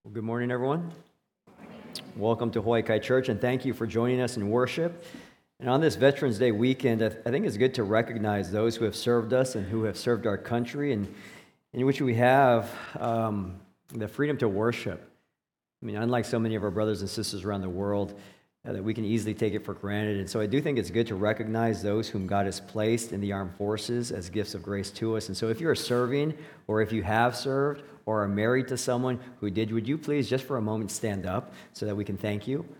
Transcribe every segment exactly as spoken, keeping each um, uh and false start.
Well, good morning, everyone. Welcome to Hawaii Kai Church, and thank you for joining us in worship. And on this Veterans Day weekend, I think it's good to recognize those who have served us and who have served our country, and in which we have um, the freedom to worship. I mean, unlike so many of our brothers and sisters around the world, uh, that we can easily take it for granted. And so I do think it's good to recognize those whom God has placed in the armed forces as gifts of grace to us. And so if you're serving, or if you have served, or are married to someone who did, would you please, just for a moment, stand up so that we can thank you?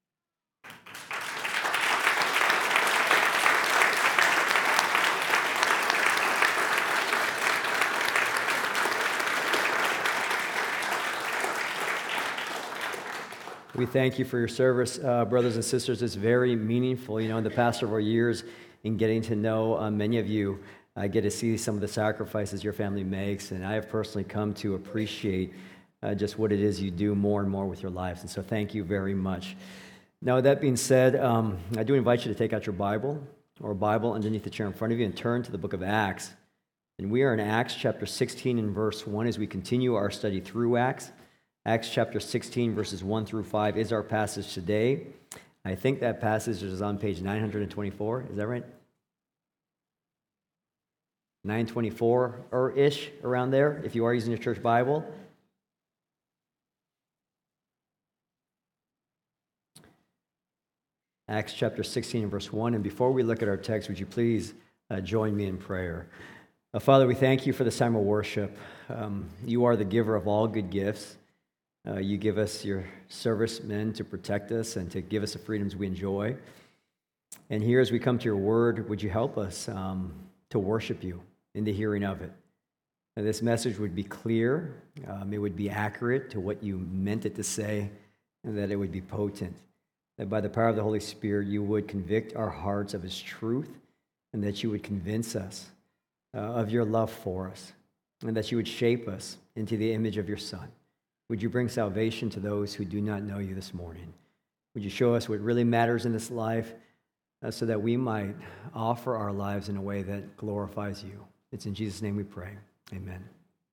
We thank you for your service, uh, brothers and sisters. It's very meaningful. You know, in the past several years, in getting to know uh, many of you, I get to see some of the sacrifices your family makes, and I have personally come to appreciate uh, just what it is you do more and more with your lives. And so thank you very much. Now, with that being said, um, I do invite you to take out your Bible or Bible underneath the chair in front of you and turn to the book of Acts. And we are in Acts chapter sixteen and verse one as we continue our study through Acts. Acts chapter sixteen, verses one through five is our passage today. I think that passage is on page nine hundred twenty-four. Is that right? nine twenty-four or ish around there, if you are using your church Bible. Acts chapter sixteen and verse one. And before we look at our text, would you please uh, join me in prayer? Uh, Father, we thank you for this time of worship. Um, you are the giver of all good gifts. Uh, you give us your servicemen to protect us and to give us the freedoms we enjoy. And here as we come to your word, would you help us um, to worship you in the hearing of it? And this message would be clear, um, it would be accurate to what you meant it to say, and that it would be potent. That by the power of the Holy Spirit, you would convict our hearts of his truth, and that you would convince us uh, of your love for us, and that you would shape us into the image of your Son. Would you bring salvation to those who do not know you this morning? Would you show us what really matters in this life uh, so that we might offer our lives in a way that glorifies you? It's in Jesus' name we pray. Amen.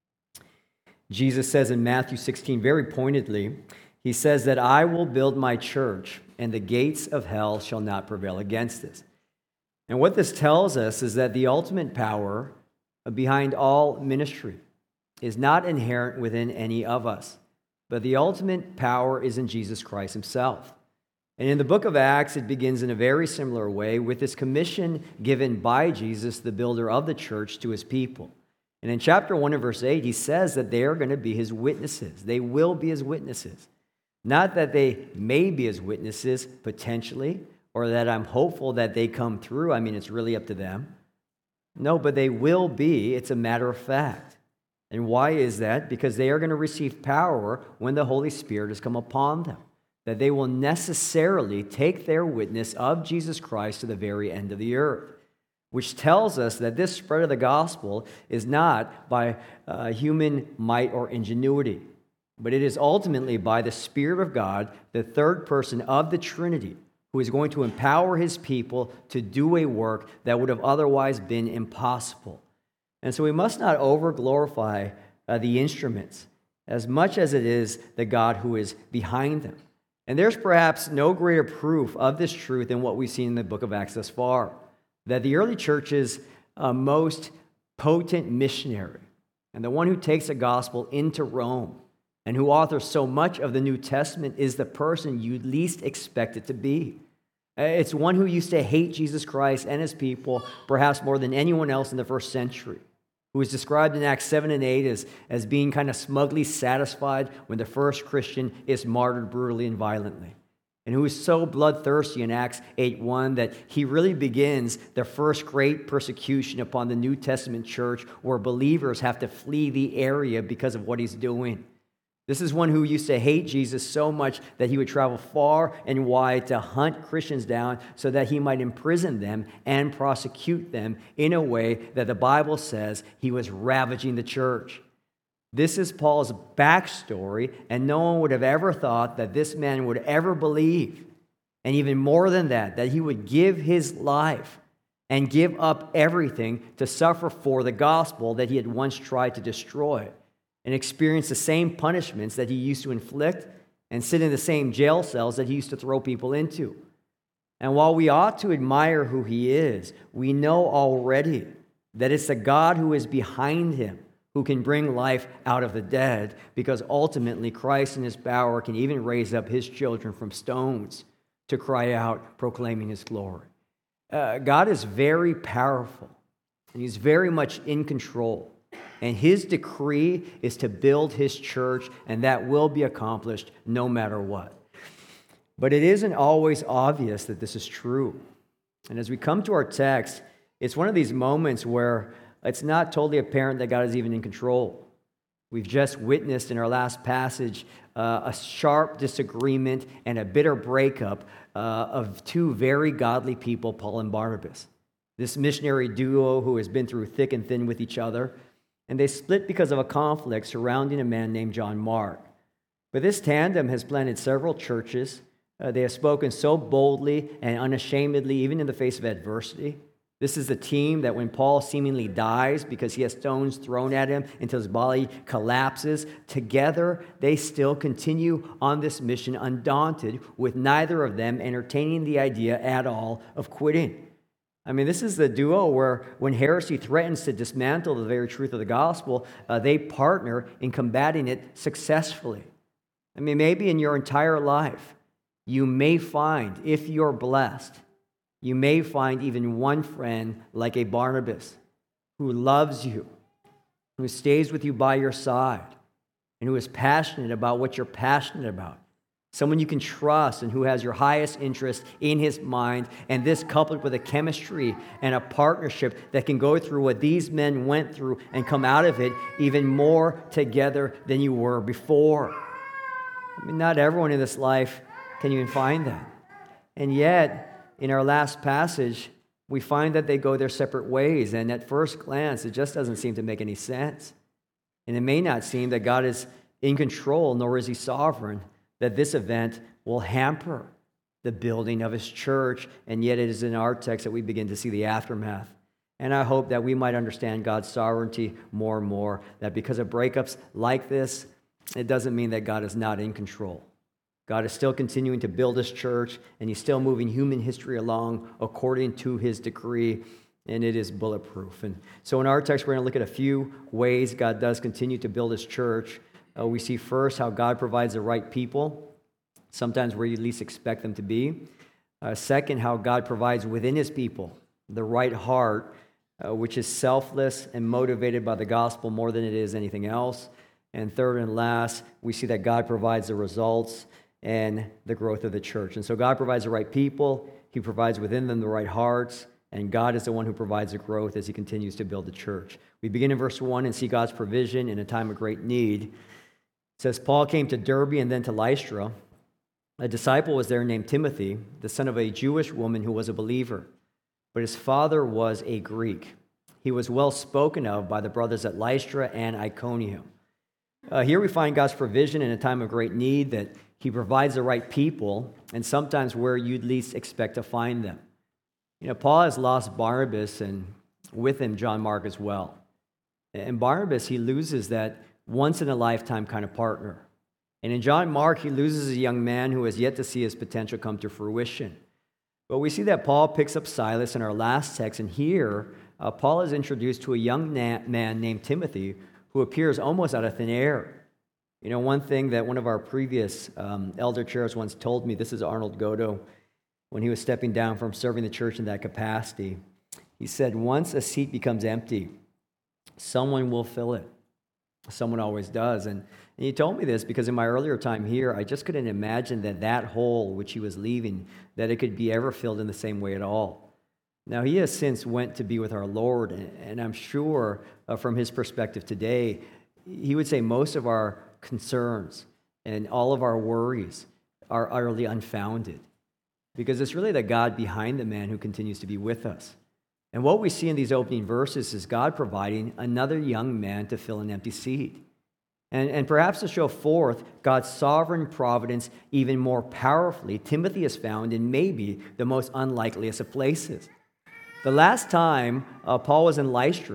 Jesus says in Matthew sixteen, very pointedly, he says that I will build my church, and the gates of hell shall not prevail against it. And what this tells us is that the ultimate power behind all ministry is not inherent within any of us, but the ultimate power is in Jesus Christ himself. And in the book of Acts, it begins in a very similar way with this commission given by Jesus, the builder of the church, to his people. And in chapter one and verse eight, he says that they are going to be his witnesses. They will be his witnesses. Not that they may be his witnesses, potentially, or that I'm hopeful that they come through. I mean, it's really up to them. No, but they will be. It's a matter of fact. And why is that? Because they are going to receive power when the Holy Spirit has come upon them. That they will necessarily take their witness of Jesus Christ to the very end of the earth. Which tells us that this spread of the gospel is not by uh, human might or ingenuity, but it is ultimately by the Spirit of God, the third person of the Trinity, who is going to empower his people to do a work that would have otherwise been impossible. And so we must not over-glorify uh, the instruments as much as it is the God who is behind them. And there's perhaps no greater proof of this truth than what we've seen in the book of Acts thus far, that the early church's uh, most potent missionary and the one who takes the gospel into Rome and who authors so much of the New Testament is the person you'd least expect it to be. It's one who used to hate Jesus Christ and his people perhaps more than anyone else in the first century, who is described in Acts seven and eight as, as being kind of smugly satisfied when the first Christian is martyred brutally and violently, and who is so bloodthirsty in Acts eight one that he really begins the first great persecution upon the New Testament church where believers have to flee the area because of what he's doing. This is one who used to hate Jesus so much that he would travel far and wide to hunt Christians down so that he might imprison them and prosecute them in a way that the Bible says he was ravaging the church. This is Paul's backstory, and no one would have ever thought that this man would ever believe. And even more than that, that he would give his life and give up everything to suffer for the gospel that he had once tried to destroy. and experience the same punishments that he used to inflict and sit in the same jail cells that he used to throw people into. And while we ought to admire who he is, we know already that it's the God who is behind him who can bring life out of the dead, because ultimately Christ in his power can even raise up his children from stones to cry out, proclaiming his glory. Uh, God is very powerful, and he's very much in control. And his decree is to build his church, and that will be accomplished no matter what. But it isn't always obvious that this is true. And as we come to our text, it's one of these moments where it's not totally apparent that God is even in control. We've just witnessed in our last passage uh, a sharp disagreement and a bitter breakup uh, of two very godly people, Paul and Barnabas. This missionary duo who has been through thick and thin with each other, and they split because of a conflict surrounding a man named John Mark. But this tandem has planted several churches. Uh, they have spoken so boldly and unashamedly, even in the face of adversity. This is the team that when Paul seemingly dies because he has stones thrown at him until his body collapses, together they still continue on this mission undaunted, with neither of them entertaining the idea at all of quitting. I mean, this is the duo where when heresy threatens to dismantle the very truth of the gospel, uh, they partner in combating it successfully. I mean, maybe in your entire life, you may find, if you're blessed, you may find even one friend like a Barnabas who loves you, who stays with you by your side, and who is passionate about what you're passionate about. Someone you can trust and who has your highest interest in his mind, and this coupled with a chemistry and a partnership that can go through what these men went through and come out of it even more together than you were before. I mean, not everyone in this life can even find that. And yet, in our last passage, we find that they go their separate ways, and at first glance, it just doesn't seem to make any sense. And it may not seem that God is in control, nor is he sovereign, that this event will hamper the building of his church, and yet it is in our text that we begin to see the aftermath. And I hope that we might understand God's sovereignty more and more, that because of breakups like this, it doesn't mean that God is not in control. God is still continuing to build his church, and he's still moving human history along according to his decree, and it is bulletproof. And so in our text, we're going to look at a few ways God does continue to build his church. Uh, we see first how God provides the right people, sometimes where you least expect them to be. Uh, second, how God provides within his people the right heart, uh, which is selfless and motivated by the gospel more than it is anything else. And third and last, we see that God provides the results and the growth of the church. And so God provides the right people, he provides within them the right hearts, and God is the one who provides the growth as he continues to build the church. We begin in verse one and see God's provision in a time of great need. It says, Paul came to Derbe and then to Lystra. A disciple was there named Timothy, the son of a Jewish woman who was a believer, but his father was a Greek. He was well spoken of by the brothers at Lystra and Iconium. Uh, here we find God's provision in a time of great need, that he provides the right people, and sometimes where you'd least expect to find them. You know, Paul has lost Barnabas, and with him John Mark as well. And Barnabas, he loses that once-in-a-lifetime kind of partner. And in John Mark, he loses a young man who has yet to see his potential come to fruition. But we see that Paul picks up Silas in our last text, and here uh, Paul is introduced to a young na- man named Timothy who appears almost out of thin air. You know, one thing that one of our previous um, elder chairs once told me, this is Arnold Godo, when he was stepping down from serving the church in that capacity, he said, once a seat becomes empty, someone will fill it. Someone always does. And, and he told me this because in my earlier time here, I just couldn't imagine that that hole which he was leaving, that it could be ever filled in the same way at all. Now, he has since went to be with our Lord, and, and I'm sure uh, from his perspective today, he would say most of our concerns and all of our worries are utterly unfounded, because it's really the God behind the man who continues to be with us. And what we see in these opening verses is God providing another young man to fill an empty seat. And, and perhaps to show forth God's sovereign providence even more powerfully, Timothy is found in maybe the most unlikeliest of places. The last time uh, Paul was in Lystra,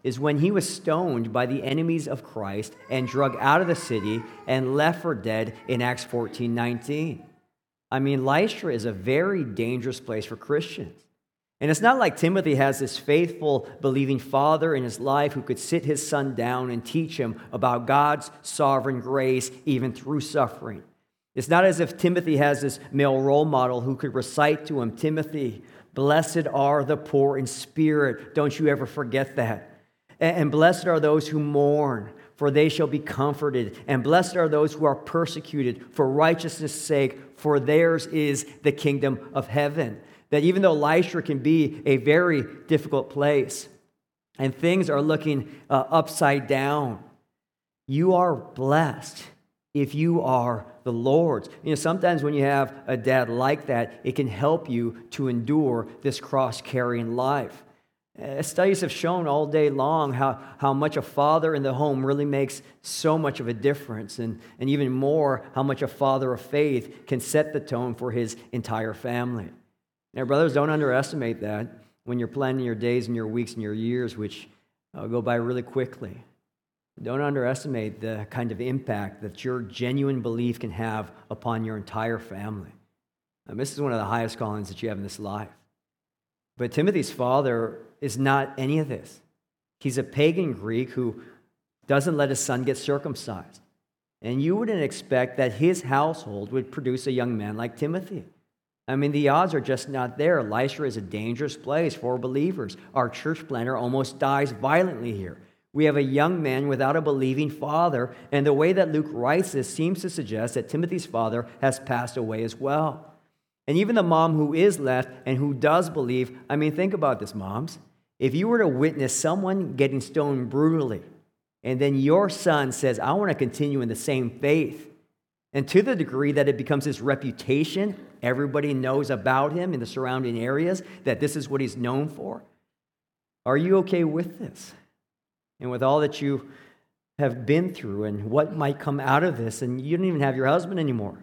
is when he was stoned by the enemies of Christ and dragged out of the city and left for dead in Acts fourteen nineteen. I mean, Lystra is a very dangerous place for Christians. And it's not like Timothy has this faithful, believing father in his life who could sit his son down and teach him about God's sovereign grace even through suffering. It's not as if Timothy has this male role model who could recite to him, Timothy, blessed are the poor in spirit. Don't you ever forget that. And blessed are those who mourn, for they shall be comforted. And blessed are those who are persecuted for righteousness' sake, for theirs is the kingdom of heaven. That even though Lystra can be a very difficult place and things are looking uh, upside down, you are blessed if you are the Lord's. You know, sometimes when you have a dad like that, it can help you to endure this cross-carrying life. Uh, studies have shown all day long how, how much a father in the home really makes so much of a difference, and, and even more, how much a father of faith can set the tone for his entire family. Now, brothers, don't underestimate that when you're planning your days and your weeks and your years, which uh, go by really quickly. Don't underestimate the kind of impact that your genuine belief can have upon your entire family. And this is one of the highest callings that you have in this life. But Timothy's father is not any of this. He's a pagan Greek who doesn't let his son get circumcised. And you wouldn't expect that his household would produce a young man like Timothy. I mean, the odds are just not there. Lystra is a dangerous place for believers. Our church planter almost dies violently here. We have a young man without a believing father, and the way that Luke writes this seems to suggest that Timothy's father has passed away as well. And even the mom who is left and who does believe, I mean, think about this, moms. If you were to witness someone getting stoned brutally, and then your son says, I want to continue in the same faith, and to the degree that it becomes his reputation, everybody knows about him in the surrounding areas, that this is what he's known for. Are you okay with this? And with all that you have been through and what might come out of this, and you don't even have your husband anymore.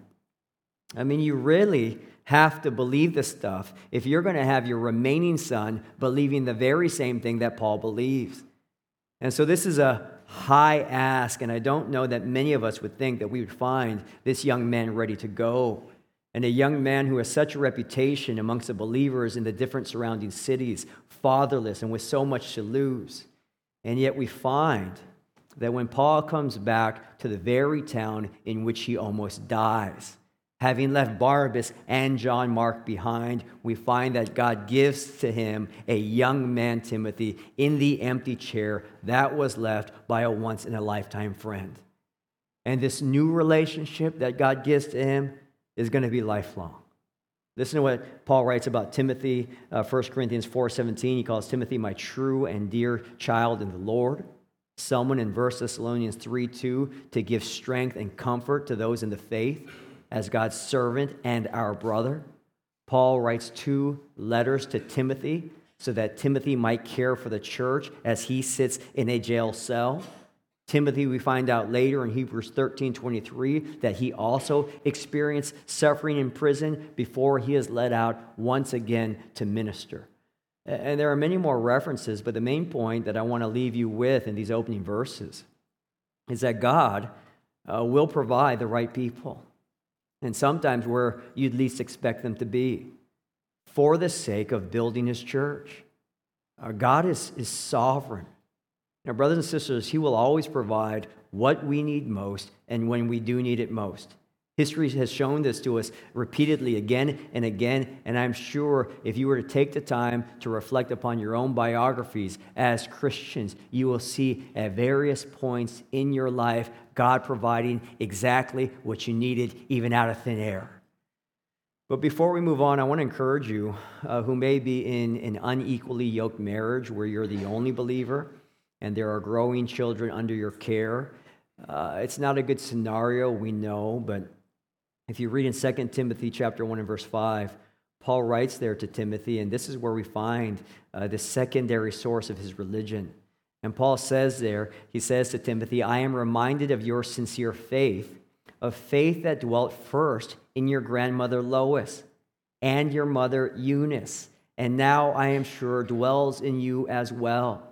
I mean, you really have to believe this stuff if you're going to have your remaining son believing the very same thing that Paul believes. And so this is a high ask, and I don't know that many of us would think that we would find this young man ready to go. And a young man who has such a reputation amongst the believers in the different surrounding cities, fatherless and with so much to lose. And yet we find that when Paul comes back to the very town in which he almost dies, having left Barnabas and John Mark behind, we find that God gives to him a young man, Timothy, in the empty chair that was left by a once-in-a-lifetime friend. And this new relationship that God gives to him is going to be lifelong. Listen to what Paul writes about Timothy, uh, First Corinthians four seventeen. He calls Timothy my true and dear child in the Lord. Someone in First Thessalonians three two to give strength and comfort to those in the faith as God's servant and our brother. Paul writes two letters to Timothy so that Timothy might care for the church as he sits in a jail cell. Timothy, we find out later in Hebrews thirteen twenty-three that he also experienced suffering in prison before he is let out once again to minister. And there are many more references, but the main point that I want to leave you with in these opening verses is that God uh, will provide the right people, and sometimes where you'd least expect them to be, for the sake of building his church. Uh, God is, is sovereign. Now, brothers and sisters, he will always provide what we need most and when we do need it most. History has shown this to us repeatedly again and again, and I'm sure if you were to take the time to reflect upon your own biographies as Christians, you will see at various points in your life God providing exactly what you needed, even out of thin air. But before we move on, I want to encourage you uh, who may be in an unequally yoked marriage where you're the only believer and there are growing children under your care. Uh, it's not a good scenario, we know, but if you read in Second Timothy chapter one and verse five, Paul writes there to Timothy, and this is where we find uh, the secondary source of his religion. And Paul says there, he says to Timothy, I am reminded of your sincere faith, of faith that dwelt first in your grandmother Lois and your mother Eunice, and now I am sure dwells in you as well.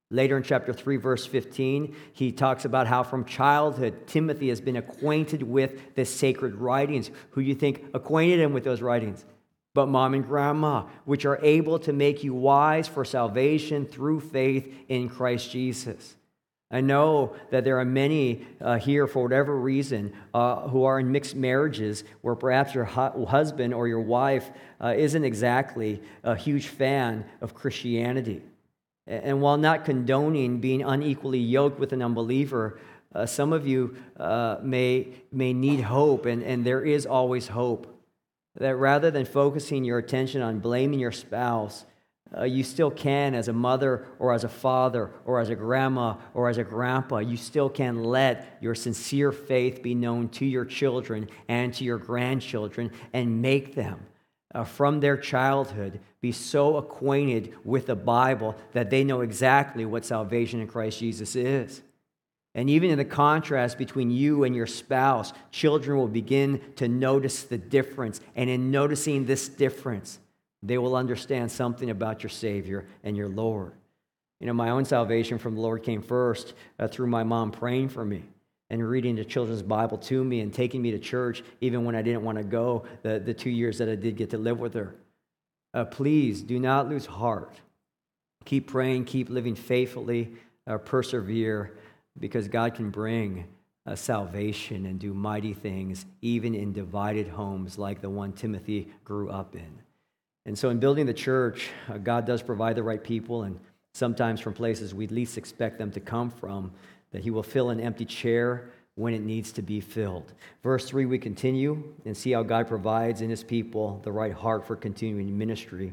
Later in chapter three, verse fifteen, he talks about how from childhood Timothy has been acquainted with the sacred writings. Who do you think acquainted him with those writings? But mom and grandma, which are able to make you wise for salvation through faith in Christ Jesus. I know that there are many uh, here, for whatever reason, uh, who are in mixed marriages where perhaps your hu- husband or your wife uh, isn't exactly a huge fan of Christianity. And while not condoning being unequally yoked with an unbeliever, uh, some of you uh, may, may need hope, and, and there is always hope. That rather than focusing your attention on blaming your spouse, uh, you still can, as a mother or as a father or as a grandma or as a grandpa, you still can let your sincere faith be known to your children and to your grandchildren and make them, uh, from their childhood, be so acquainted with the Bible that they know exactly what salvation in Christ Jesus is. And even in the contrast between you and your spouse, children will begin to notice the difference. And in noticing this difference, they will understand something about your Savior and your Lord. You know, my own salvation from the Lord came first uh, through my mom praying for me and reading the children's Bible to me and taking me to church even when I didn't want to go the, the two years that I did get to live with her. Uh, please do not lose heart. Keep praying, keep living faithfully, uh, persevere, because God can bring uh, salvation and do mighty things even in divided homes like the one Timothy grew up in. And so in building the church, uh, God does provide the right people, and sometimes from places we least expect them to come from, that he will fill an empty chair when it needs to be filled. Verse three, we continue and see how God provides in his people the right heart for continuing ministry.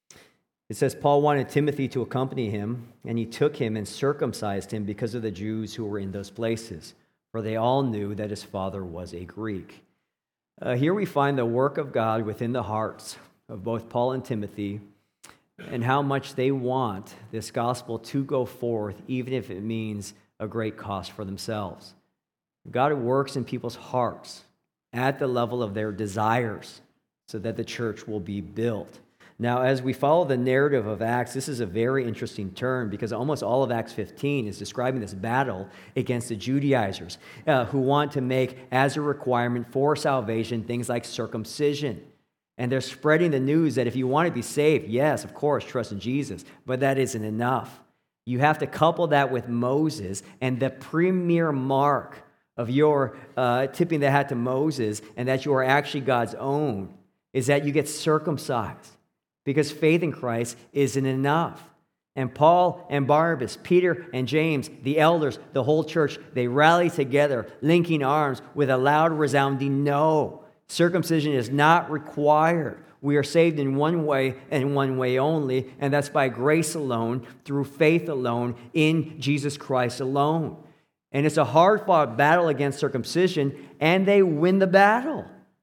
It says, Paul wanted Timothy to accompany him, and he took him and circumcised him because of the Jews who were in those places, for they all knew that his father was a Greek. Uh, here we find the work of God within the hearts of both Paul and Timothy, and how much they want this gospel to go forth, even if it means a great cost for themselves. God works in people's hearts at the level of their desires so that the church will be built. Now, as we follow the narrative of Acts, this is a very interesting turn because almost all of Acts fifteen is describing this battle against the Judaizers uh, who want to make as a requirement for salvation things like circumcision. And they're spreading the news that if you want to be saved, yes, of course, trust in Jesus, but that isn't enough. You have to couple that with Moses, and the premier mark of your uh, tipping the hat to Moses and that you are actually God's own is that you get circumcised. Because faith in Christ isn't enough. And Paul and Barnabas, Peter and James, the elders, the whole church, they rally together, linking arms with a loud, resounding no. Circumcision is not required. We are saved in one way and one way only, and that's by grace alone, through faith alone, in Jesus Christ alone. And it's a hard-fought battle against circumcision, and they win the battle.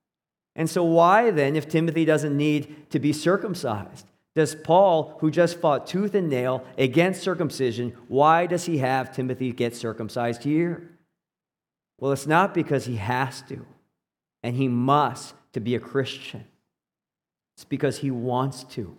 And so why then, if Timothy doesn't need to be circumcised, does Paul, who just fought tooth and nail against circumcision, why does he have Timothy get circumcised here? Well, it's not because he has to, and he must to be a Christian. It's because he wants to,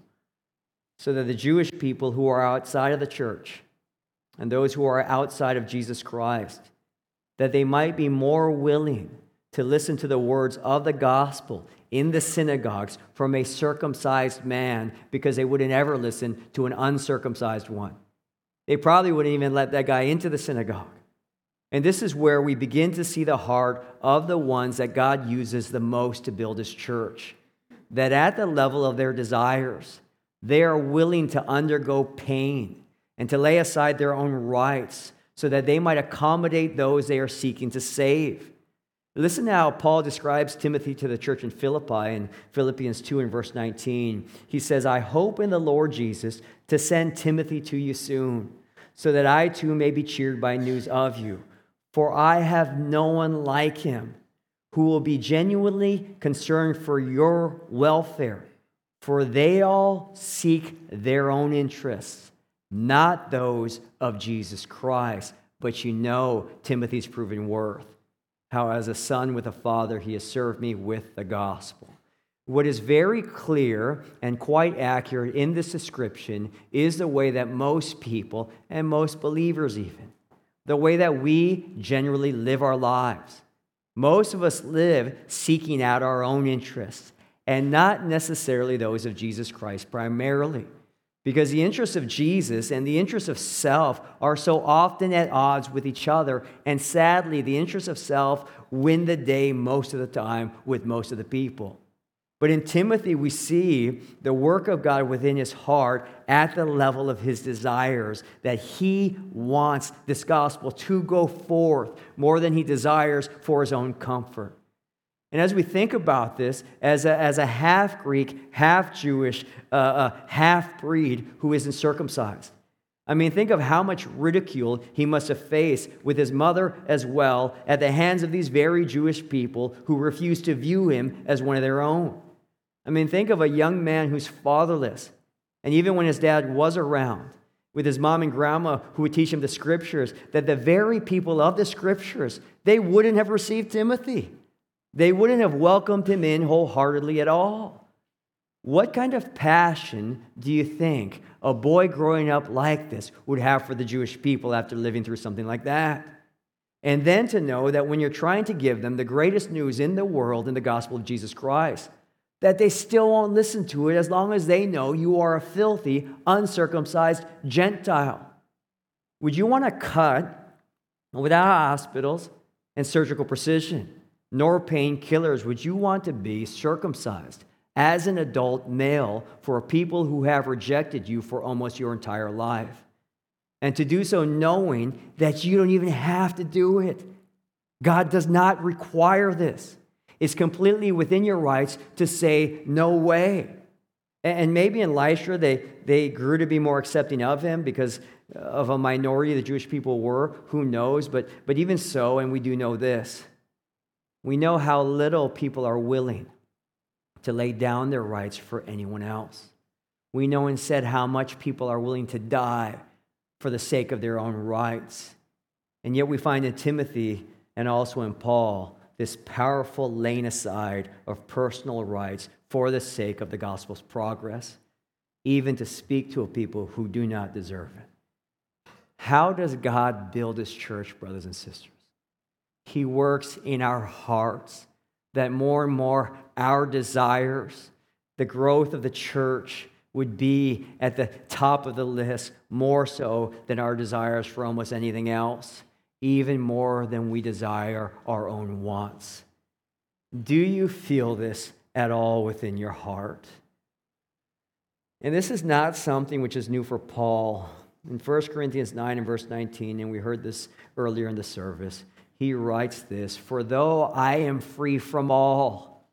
so that the Jewish people who are outside of the church and those who are outside of Jesus Christ, that they might be more willing to listen to the words of the gospel in the synagogues from a circumcised man, because they wouldn't ever listen to an uncircumcised one. They probably wouldn't even let that guy into the synagogue. And this is where we begin to see the heart of the ones that God uses the most to build his church. That at the level of their desires, they are willing to undergo pain and to lay aside their own rights so that they might accommodate those they are seeking to save. Listen to how Paul describes Timothy to the church in Philippi in Philippians two and verse nineteen. He says, I hope in the Lord Jesus to send Timothy to you soon, so that I too may be cheered by news of you. For I have no one like him who will be genuinely concerned for your welfare, for they all seek their own interests, not those of Jesus Christ. But you know Timothy's proven worth, how as a son with a father he has served me with the gospel. What is very clear and quite accurate in this description is the way that most people, and most believers even, the way that we generally live our lives. Most of us live seeking out our own interests, and not necessarily those of Jesus Christ primarily. Because the interests of Jesus and the interests of self are so often at odds with each other, and sadly, the interests of self win the day most of the time with most of the people. But in Timothy, we see the work of God within his heart at the level of his desires, that he wants this gospel to go forth more than he desires for his own comfort. And as we think about this, as a, as a half-Greek, half-Jewish, uh, uh, half-breed who isn't circumcised, I mean, think of how much ridicule he must have faced with his mother as well at the hands of these very Jewish people who refused to view him as one of their own. I mean, think of a young man who's fatherless, and even when his dad was around, with his mom and grandma who would teach him the scriptures, that the very people of the scriptures, they wouldn't have received Timothy. They wouldn't have welcomed him in wholeheartedly at all. What kind of passion do you think a boy growing up like this would have for the Jewish people after living through something like that? And then to know that when you're trying to give them the greatest news in the world in the gospel of Jesus Christ, that they still won't listen to it as long as they know you are a filthy, uncircumcised Gentile. Would you want to cut without hospitals and surgical precision, nor painkillers? Would you want to be circumcised as an adult male for people who have rejected you for almost your entire life? And to do so knowing that you don't even have to do it. God does not require this. It's completely within your rights to say, no way. And maybe in Lystra, they, they grew to be more accepting of him because of a minority the Jewish people were. Who knows? But, but even so, and we do know this, we know how little people are willing to lay down their rights for anyone else. We know instead how much people are willing to die for the sake of their own rights. And yet we find in Timothy and also in Paul this powerful laying aside of personal rights for the sake of the gospel's progress, even to speak to a people who do not deserve it. How does God build his church, brothers and sisters? He works in our hearts, that more and more our desires, the growth of the church, would be at the top of the list, more so than our desires for almost anything else, even more than we desire our own wants. Do you feel this at all within your heart? And this is not something which is new for Paul. In First Corinthians nine and verse nineteen, and we heard this earlier in the service, he writes this, "For though I am free from all,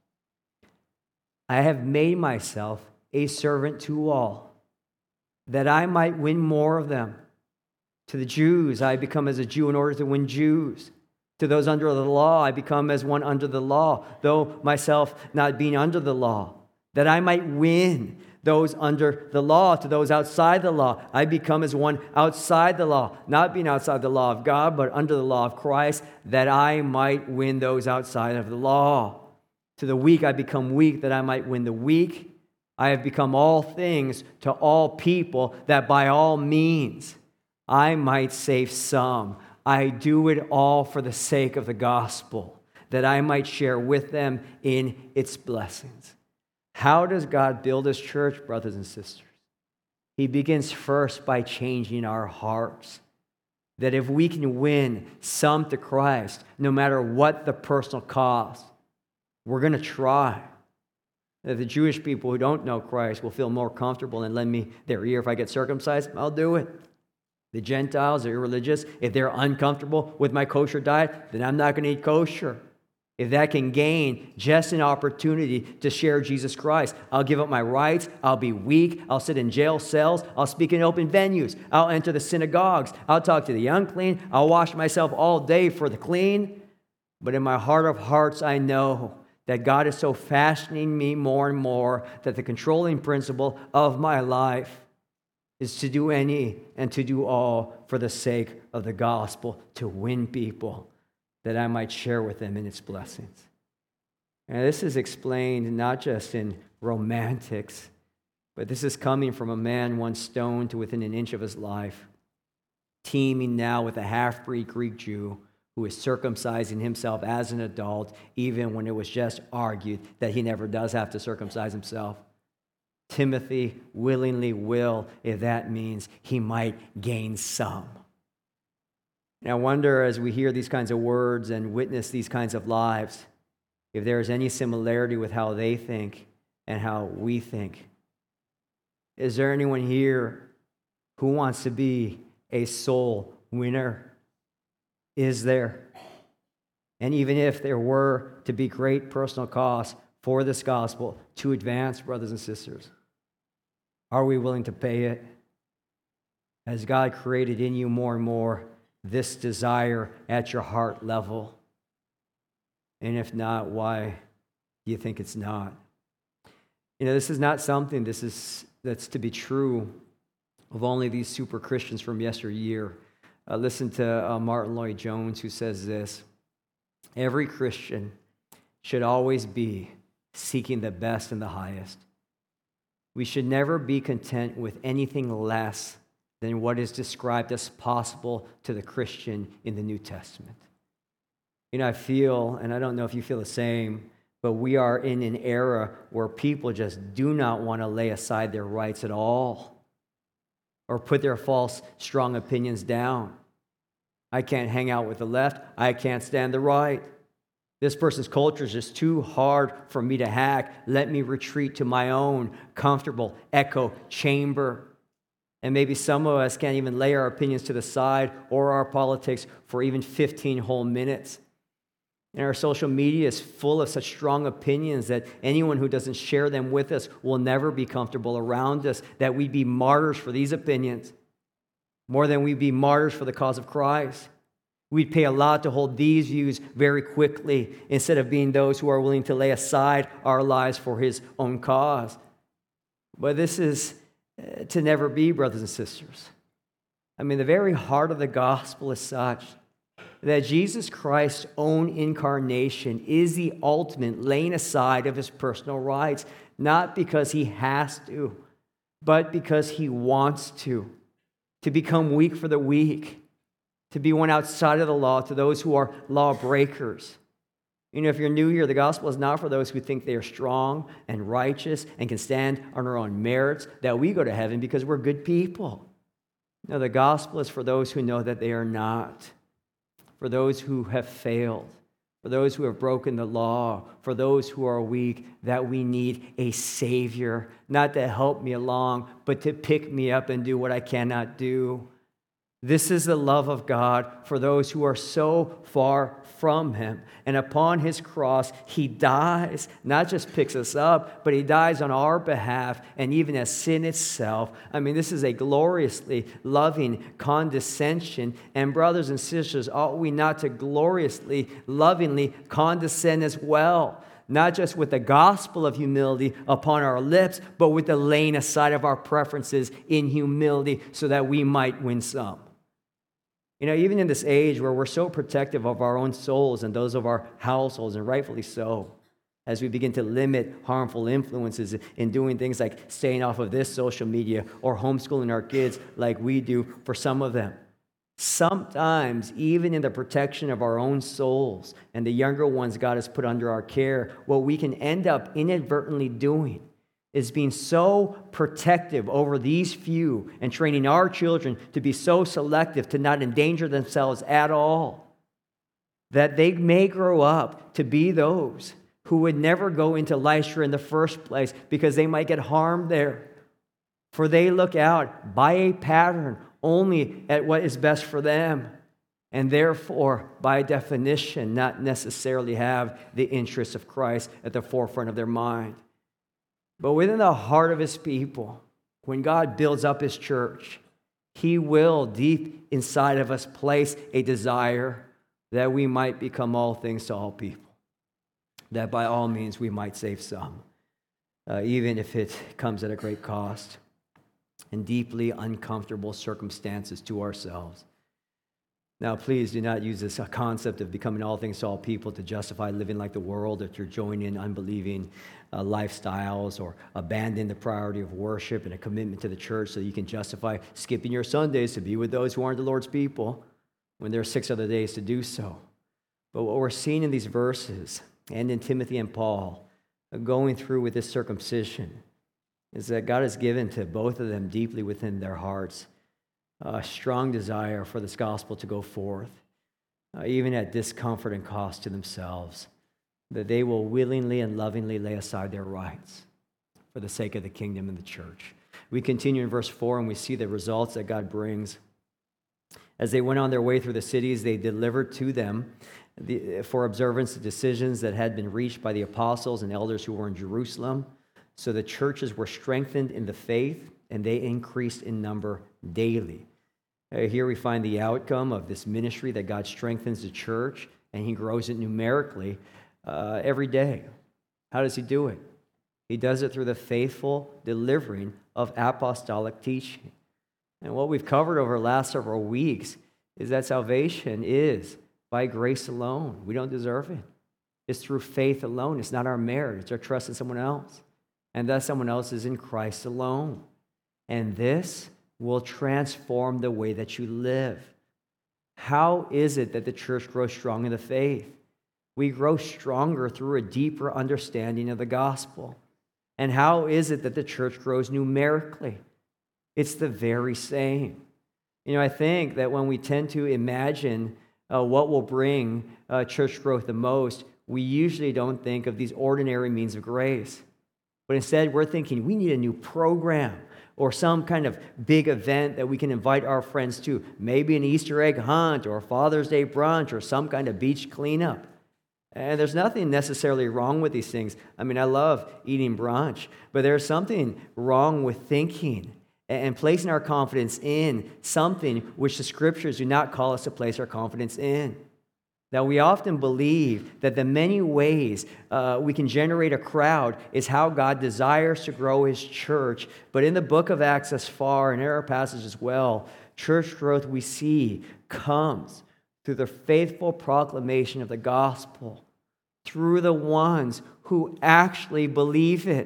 I have made myself a servant to all, that I might win more of them. To the Jews, I become as a Jew in order to win Jews. To those under the law, I become as one under the law, though myself not being under the law, that I might win those under the law. To those outside the law, I become as one outside the law, not being outside the law of God, but under the law of Christ, that I might win those outside of the law. To the weak, I become weak, that I might win the weak. I have become all things to all people, that by all means I might save some. I do it all for the sake of the gospel, that I might share with them in its blessings." How does God build his church, brothers and sisters? He begins first by changing our hearts. That if we can win some to Christ, no matter what the personal cost, we're going to try. That the Jewish people who don't know Christ will feel more comfortable and lend me their ear if I get circumcised, I'll do it. The Gentiles, the irreligious, if they're uncomfortable with my kosher diet, then I'm not going to eat kosher. If that can gain just an opportunity to share Jesus Christ, I'll give up my rights, I'll be weak, I'll sit in jail cells, I'll speak in open venues, I'll enter the synagogues, I'll talk to the unclean, I'll wash myself all day for the clean. But in my heart of hearts, I know that God is so fashioning me more and more that the controlling principle of my life is to do any and to do all for the sake of the gospel, to win people, that I might share with them in its blessings. And this is explained not just in romantics, but this is coming from a man once stoned to within an inch of his life, teeming now with a half-breed Greek Jew who is circumcising himself as an adult, even when it was just argued that he never does have to circumcise himself. Timothy willingly will, if that means he might gain some. And I wonder, as we hear these kinds of words and witness these kinds of lives, if there is any similarity with how they think and how we think. Is there anyone here who wants to be a soul winner? Is there? And even if there were to be great personal costs for this gospel to advance, brothers and sisters, are we willing to pay it? Has God created in you more and more this desire at your heart level? And if not, why do you think it's not? You know, this is not something this is that's to be true of only these super Christians from yesteryear. Uh, listen to uh, Martin Lloyd-Jones, who says this: every Christian should always be seeking the best and the highest. We should never be content with anything less than what is described as possible to the Christian in the New Testament. You know, I feel, and I don't know if you feel the same, but we are in an era where people just do not want to lay aside their rights at all or put their false, strong opinions down. I can't hang out with the left. I can't stand the right. This person's culture is just too hard for me to hack. Let me retreat to my own comfortable echo chamber. And maybe some of us can't even lay our opinions to the side or our politics for even fifteen whole minutes. And our social media is full of such strong opinions that anyone who doesn't share them with us will never be comfortable around us, that we'd be martyrs for these opinions more than we'd be martyrs for the cause of Christ. We'd pay a lot to hold these views very quickly instead of being those who are willing to lay aside our lives for his own cause. But this is uh, to never be, brothers and sisters. I mean, the very heart of the gospel is such that Jesus Christ's own incarnation is the ultimate laying aside of his personal rights, not because he has to, but because he wants to, to become weak for the weak, to be one outside of the law to those who are lawbreakers. You know, if you're new here, the gospel is not for those who think they are strong and righteous and can stand on their own merits, that we go to heaven because we're good people. No, the gospel is for those who know that they are not, for those who have failed, for those who have broken the law, for those who are weak, that we need a Savior, not to help me along, but to pick me up and do what I cannot do. This is the love of God for those who are so far from him. And upon his cross, he dies, not just picks us up, but he dies on our behalf, and even as sin itself. I mean, this is a gloriously loving condescension. And brothers and sisters, ought we not to gloriously, lovingly condescend as well? Not just with the gospel of humility upon our lips, but with the laying aside of our preferences in humility so that we might win some. You know, even in this age where we're so protective of our own souls and those of our households, and rightfully so, as we begin to limit harmful influences in doing things like staying off of this social media or homeschooling our kids like we do for some of them. Sometimes, even in the protection of our own souls and the younger ones God has put under our care, what we can end up inadvertently doing is being so protective over these few and training our children to be so selective to not endanger themselves at all, that they may grow up to be those who would never go into Lystra in the first place because they might get harmed there. For they look out by a pattern only at what is best for them, and therefore, by definition, not necessarily have the interests of Christ at the forefront of their mind. But within the heart of his people, when God builds up his church, he will, deep inside of us, place a desire that we might become all things to all people, that by all means we might save some, uh, even if it comes at a great cost and deeply uncomfortable circumstances to ourselves. Now, please do not use this concept of becoming all things to all people to justify living like the world, that you're joining in unbelieving uh, lifestyles or abandon the priority of worship and a commitment to the church so you can justify skipping your Sundays to be with those who aren't the Lord's people when there are six other days to do so. But what we're seeing in these verses and in Timothy and Paul uh, going through with this circumcision is that God has given to both of them deeply within their hearts a strong desire for this gospel to go forth, uh, even at discomfort and cost to themselves, that they will willingly and lovingly lay aside their rights for the sake of the kingdom and the church. We continue in verse four, and we see the results that God brings. As they went on their way through the cities, they delivered to them the, for observance the decisions that had been reached by the apostles and elders who were in Jerusalem. So the churches were strengthened in the faith, and they increased in number daily. Uh, here we find the outcome of this ministry, that God strengthens the church and he grows it numerically uh, every day. How does he do it? He does it through the faithful delivering of apostolic teaching. And what we've covered over the last several weeks is that salvation is by grace alone. We don't deserve it. It's through faith alone. It's not our merit. It's our trust in someone else. And that someone else is in Christ alone. And this will transform the way that you live. How is it that the church grows strong in the faith? We grow stronger through a deeper understanding of the gospel. And how is it that the church grows numerically? It's the very same. You know, I think that when we tend to imagine uh, what will bring uh, church growth the most, we usually don't think of these ordinary means of grace. But instead, we're thinking we need a new program or some kind of big event that we can invite our friends to. Maybe an Easter egg hunt or a Father's Day brunch or some kind of beach cleanup. And there's nothing necessarily wrong with these things. I mean, I love eating brunch, but there's something wrong with thinking and placing our confidence in something which the Scriptures do not call us to place our confidence in. That we often believe that the many ways uh, we can generate a crowd is how God desires to grow his church. But in the book of Acts thus far, and in our passage as well, church growth we see comes through the faithful proclamation of the gospel, through the ones who actually believe it,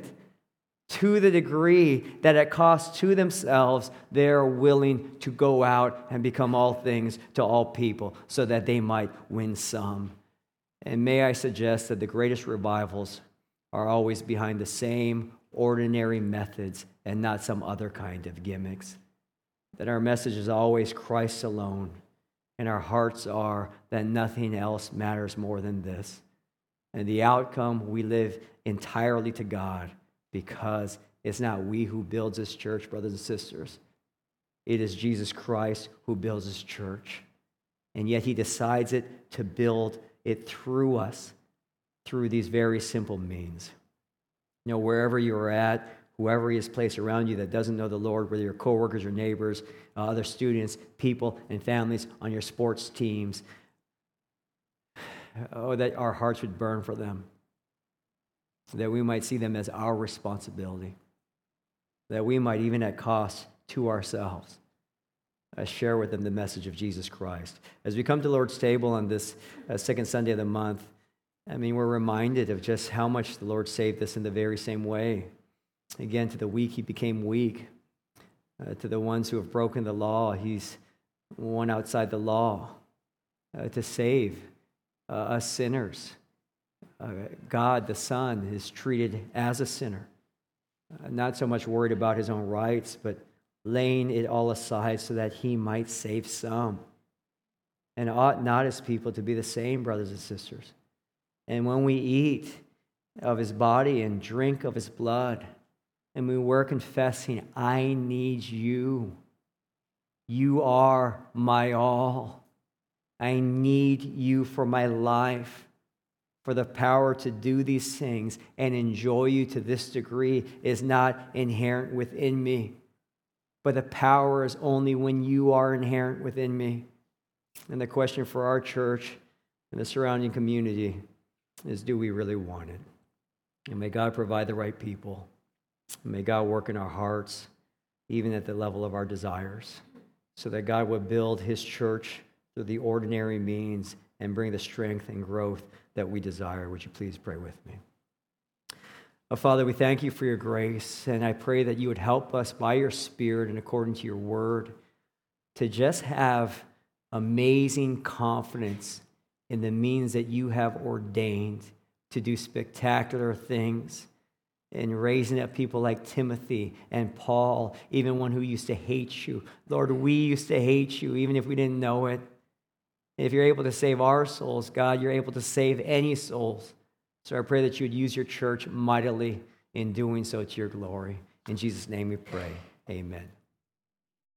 to the degree that at cost to themselves, they are willing to go out and become all things to all people so that they might win some. And may I suggest that the greatest revivals are always behind the same ordinary methods and not some other kind of gimmicks. That our message is always Christ alone, and our hearts are that nothing else matters more than this. And the outcome, we live entirely to God, because it's not we who builds this church, brothers and sisters. It is Jesus Christ who builds his church. And yet he decides it to build it through us, through these very simple means. You know, wherever you're at, whoever he has placed around you that doesn't know the Lord, whether your coworkers, your neighbors, uh, other students, people and families on your sports teams, oh, that our hearts would burn for them. That we might see them as our responsibility, that we might, even at cost to ourselves, uh, share with them the message of Jesus Christ. As we come to the Lord's table on this uh, second Sunday of the month, I mean, we're reminded of just how much the Lord saved us in the very same way. Again, to the weak, he became weak. Uh, to the ones who have broken the law, he's one outside the law uh, to save uh, us sinners. Uh, God, the Son, is treated as a sinner, uh, not so much worried about his own rights, but laying it all aside so that he might save some. And ought not his people to be the same, brothers and sisters? And when we eat of his body and drink of his blood, and we were confessing, I need you. You are my all. I need you for my life. For the power to do these things and enjoy you to this degree is not inherent within me. But the power is only when you are inherent within me. And the question for our church and the surrounding community is, do we really want it? And may God provide the right people. And may God work in our hearts, even at the level of our desires, so that God would build his church through the ordinary means and bring the strength and growth that we desire. Would you please pray with me? Oh, Father, we thank you for your grace, and I pray that you would help us by your Spirit and according to your word to just have amazing confidence in the means that you have ordained to do spectacular things in raising up people like Timothy and Paul, even one who used to hate you. Lord, we used to hate you even if we didn't know it. If you're able to save our souls, God, you're able to save any souls. So I pray that you would use your church mightily in doing so to your glory. In Jesus' name we pray. Amen.